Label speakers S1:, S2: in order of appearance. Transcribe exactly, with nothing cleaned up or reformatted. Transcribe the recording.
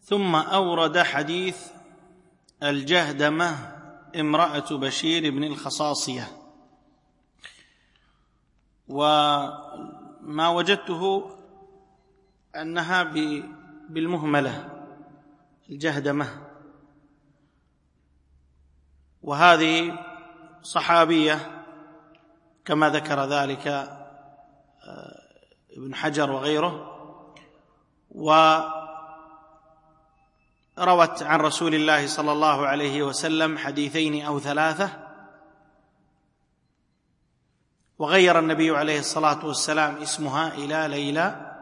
S1: ثم أورد حديث الجهدمة امرأة بشير بن الخصاصية، وما وجدته أنها بالمهملة الجهدمة، وهذه صحابية كما ذكر ذلك ابن حجر وغيره، وروت عن رسول الله صلى الله عليه وسلم حديثين أو ثلاثة، وغير النبي عليه الصلاة والسلام اسمها إلى ليلى